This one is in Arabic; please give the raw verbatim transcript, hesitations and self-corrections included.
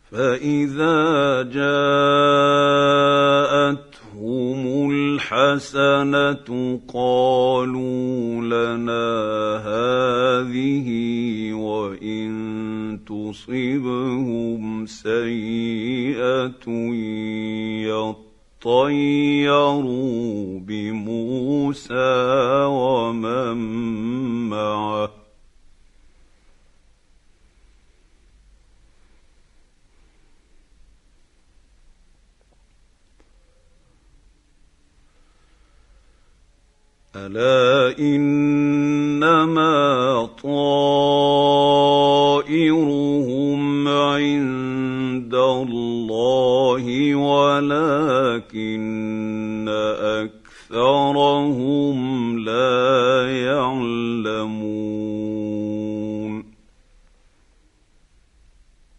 فإذا جاءتهم الحسنة قالوا لنا هذه وإن تصبهم سيئة يطيروا بموسى ومن معه ألا إنما طائرهم عند الله ولكن أكثرهم لا يعلمون.